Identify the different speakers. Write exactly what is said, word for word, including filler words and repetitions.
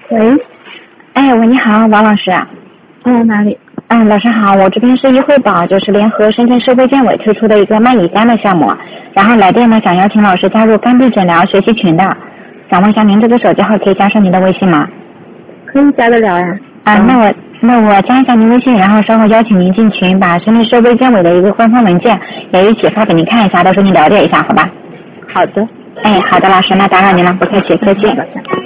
Speaker 1: 喂，
Speaker 2: 哎，喂，你好，王老师。
Speaker 1: 哦，哪里？
Speaker 2: 嗯，老师好，我这边是易惠宝，就是联合深圳社会健委推出的一个卖乙肝的项目，然后来电呢想邀请老师加入肝病诊疗学习群的，想问一下您这个手机号可以加上您的微信吗？
Speaker 1: 可以加得了呀。
Speaker 2: 啊，
Speaker 1: 嗯、
Speaker 2: 那我那我加一下您微信，然后稍后邀请您进群，把深圳社会健委的一个官方文件也一起发给您看一下，到时候您了解一下，好吧？
Speaker 1: 好的。
Speaker 2: 哎，好的，老师，那打扰您了，不客气，再见。